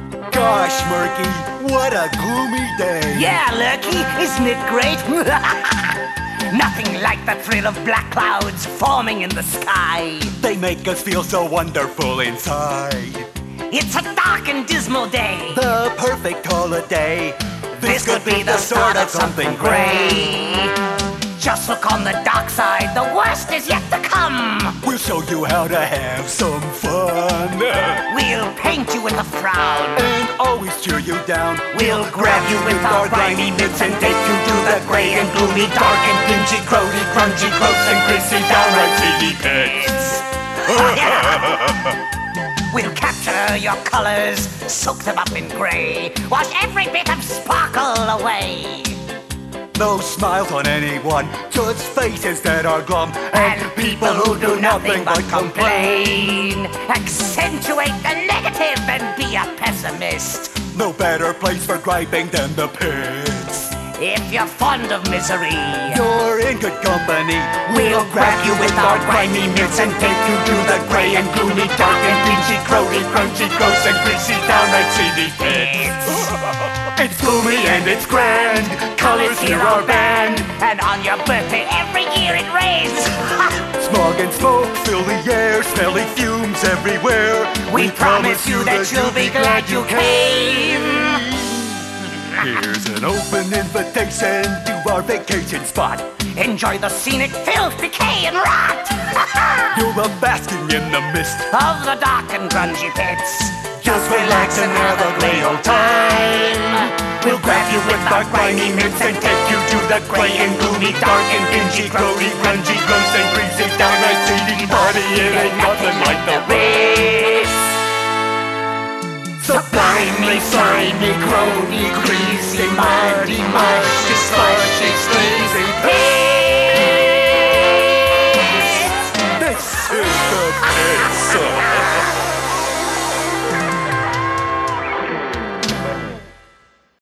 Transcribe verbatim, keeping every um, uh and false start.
Gosh, Murky, what a gloomy day. Yeah, Lurky, isn't it great? Nothing like the thrill of black clouds forming in the sky. They make us feel so wonderful inside. It's a dark and dismal day. The perfect holiday. This, this could be the start of something gray. Just look on the dark side, the worst is yet to come. We'll show you how to have some fun. We'll paint you with a frown and always cheer you down. We'll grab you with our grimy mitts and take you to the gray and gloomy, dark and dingy, grody, grungy, gross and greasy, downright seedy pits. We'll capture your colors, soak them up in gray, wash every bit of sparkle away. No smiles on anyone, just faces that are glum, and, and people who do nothing but complain. Accentuate the negative and be a pessimist. No better place for griping than the pits. If you're fond of misery, you're in good company. We'll grab you with our grimy mitts and take you to the gray and gloomy, dark and dingy, grody, crunchy, gross and greasy, downright seedy pits. It's gloomy and it's grand, colors here are banned, and on your birthday every year it rains. Smog and smoke fill the air, smelly fumes everywhere. We, we promise you that you'll be glad you came. Here's an open invitation to our vacation spot. Enjoy the scenic filth, decay and rot. You're a basking in the mist of the dark and grungy pits. Just relax and have a great old time. We'll grab you with our grimy mitts and take you to the gray and gloomy, dark and dingy, grody, grungy, gross and greasy, downright seedy party. It ain't nothing like the Ritz. Sublimely, slimy, grody, greasy, muddy,